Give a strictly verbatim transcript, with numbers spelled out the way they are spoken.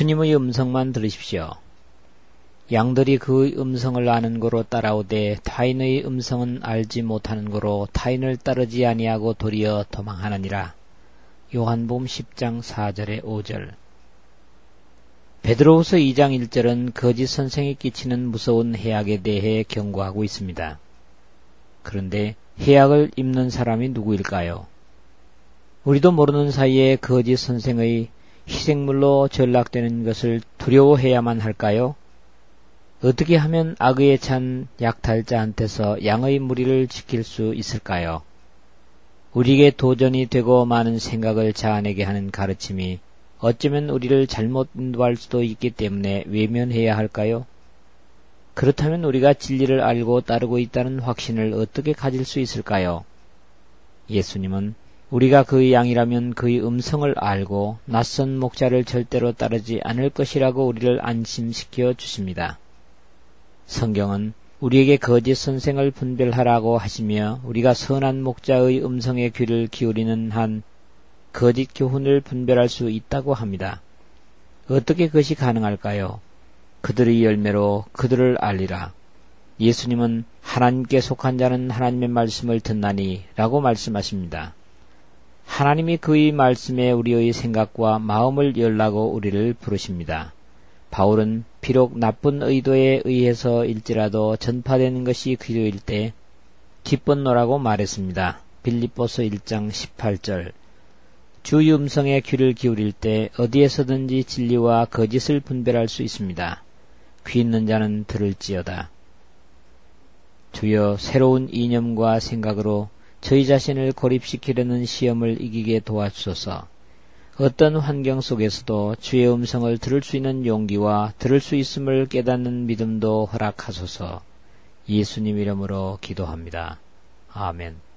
주님의 음성만 들으십시오. 양들이 그 음성을 아는 고로 따라오되 타인의 음성은 알지 못하는 고로 타인을 따르지 아니하고 도리어 도망하느니라. 요한복음 십 장 사 절에 오 절. 베드로후서 이 장 일 절은 거짓 선생이 끼치는 무서운 해악에 대해 경고하고 있습니다. 그런데 해악을 입는 사람이 누구일까요? 우리도 모르는 사이에 거짓 선생의 희생물로 전락되는 것을 두려워해야만 할까요? 어떻게 하면 악의에 찬 약탈자한테서 양의 무리를 지킬 수 있을까요? 우리에게 도전이 되고 많은 생각을 자아내게 하는 가르침이 어쩌면 우리를 잘못 인도할 수도 있기 때문에 외면해야 할까요? 그렇다면 우리가 진리를 알고 따르고 있다는 확신을 어떻게 가질 수 있을까요? 예수님은 우리가 그의 양이라면 그의 음성을 알고 낯선 목자를 절대로 따르지 않을 것이라고 우리를 안심시켜 주십니다. 성경은 우리에게 거짓 선생을 분별하라고 하시며 우리가 선한 목자의 음성에 귀를 기울이는 한 거짓 교훈을 분별할 수 있다고 합니다. 어떻게 그것이 가능할까요? 그들의 열매로 그들을 알리라. 예수님은 하나님께 속한 자는 하나님의 말씀을 듣나니 라고 말씀하십니다. 하나님이 그의 말씀에 우리의 생각과 마음을 열라고 우리를 부르십니다. 바울은 비록 나쁜 의도에 의해서일지라도 전파되는 것이 필요일 때 기뻤노라고 말했습니다. 빌립보서 일 장 십팔 절. 주의 음성에 귀를 기울일 때 어디에서든지 진리와 거짓을 분별할 수 있습니다. 귀 있는 자는 들을지어다. 주여, 새로운 이념과 생각으로 저희 자신을 고립시키려는 시험을 이기게 도와주소서. 어떤 환경 속에서도 주의 음성을 들을 수 있는 용기와 들을 수 있음을 깨닫는 믿음도 허락하소서. 예수님 이름으로 기도합니다. 아멘.